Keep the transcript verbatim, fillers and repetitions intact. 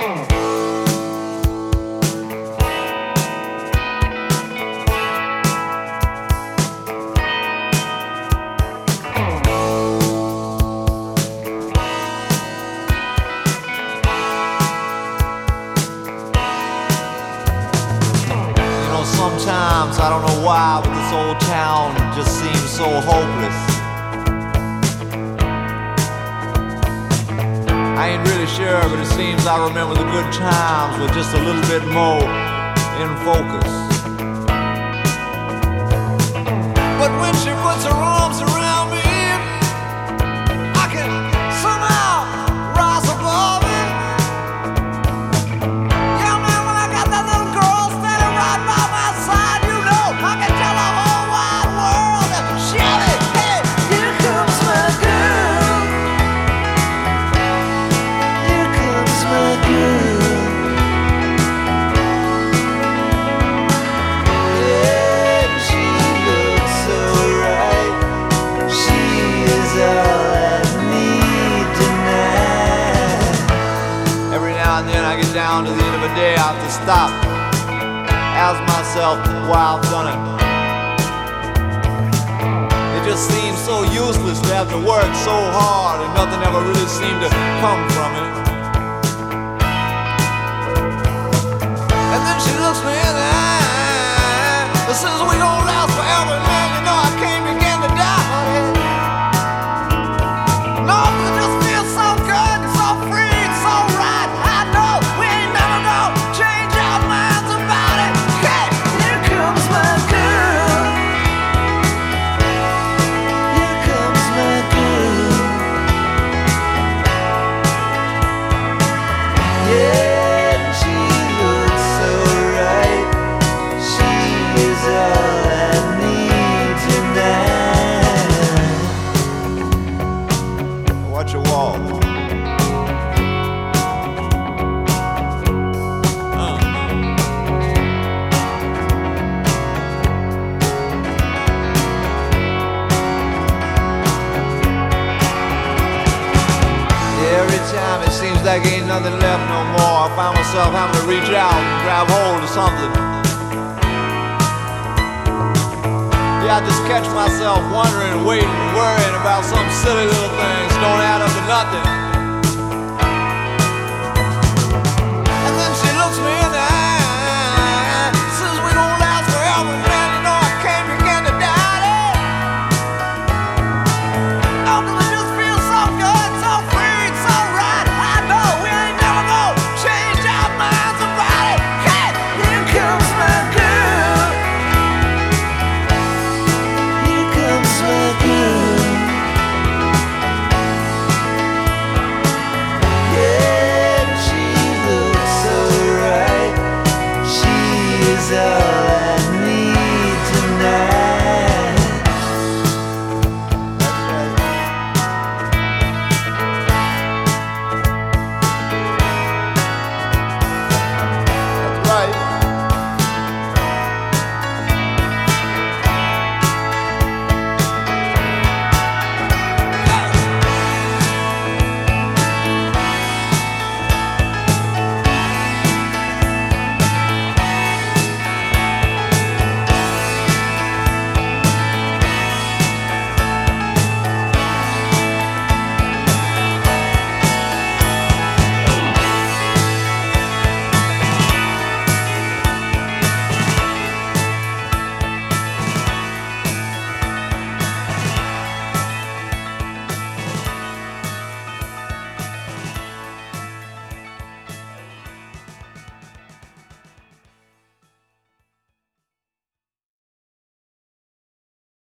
Sometimes, I don't know why, but this old town just seems so hopeless. I ain't really sure, but it seems I remember the good times with just a little bit more in focus. But when she puts her arms around me, I can somehow rise above it. Yeah, man, when I got that little girl standing right by my side, you know, I can tell the whole wide world that shout it, hey, here comes my girl. Here comes my girl. Yeah, she looks so right. She is all I need tonight. Every now and then I get down to the end of a day, I have to stop, ask myself why I've done it. It just seems so useless to have to work so hard and nothing ever really seemed to come from it. And then she looks me in the eye and says we don't last forever, and then you know I can't begin to die, honey. No, it just feels so good, so free, so right. I know we ain't never gonna change our minds about it. Hey, here comes my girl. Here comes my girl. Yeah, she looks so right. She is all I need tonight. Watch your walk. Uh. Every time it seems like ain't nothing left no more, I find myself having to reach out and grab hold of something. Yeah, I just catch myself wondering, waiting, worrying about some silly little things don't add up to nothing.